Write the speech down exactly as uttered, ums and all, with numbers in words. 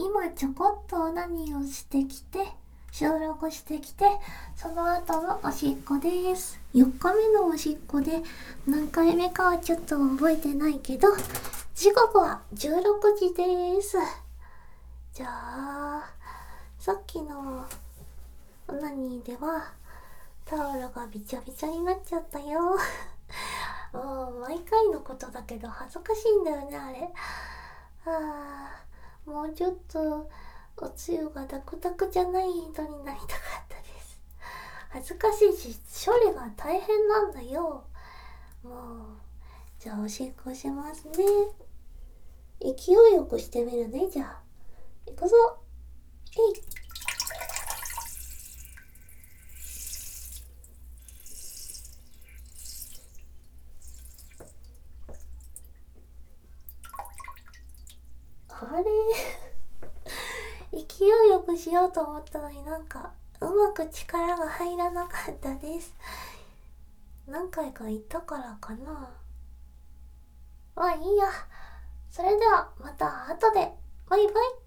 今ちょこっと何をしてきて収録してきて、その後のおしっこです。よっかめのおしっこで何回目かはちょっと覚えてないけど、時刻はじゅうろくじです。じゃあさっきのオナニーではタオルがびちゃびちゃになっちゃったよ。もう毎回のことだけど恥ずかしいんだよね、あれ。あー、もうちょっとおつゆがダクダクじゃない人になりたかったです。恥ずかしいし処理が大変なんだよ。もうじゃあおしっこしますね。勢いよくしてみるね。じゃあいくぞ。えい。あれ勢いよくしようと思ったのになんかうまく力が入らなかったです。何回か言ったからかな。まあいいや。それではまた後で。バイバイ。